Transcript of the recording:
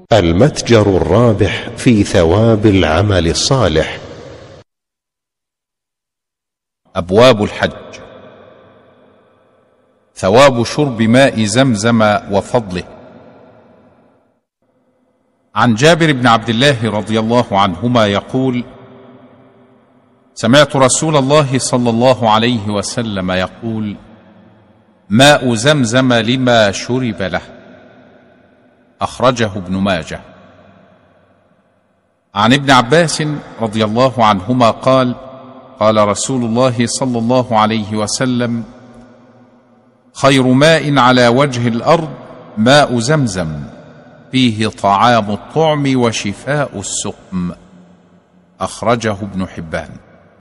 المتجر الرابح في ثواب العمل الصالح. أبواب الحج. ثواب شرب ماء زمزم وفضله. عن جابر بن عبد الله رضي الله عنهما يقول: سمعت رسول الله صلى الله عليه وسلم يقول: ماء زمزم لما شرب له. أخرجه ابن ماجه. عن ابن عباس رضي الله عنهما قال: قال رسول الله صلى الله عليه وسلم: خير ماء على وجه الأرض ماء زمزم، فيه طعام الطعم وشفاء السقم. أخرجه ابن حبان.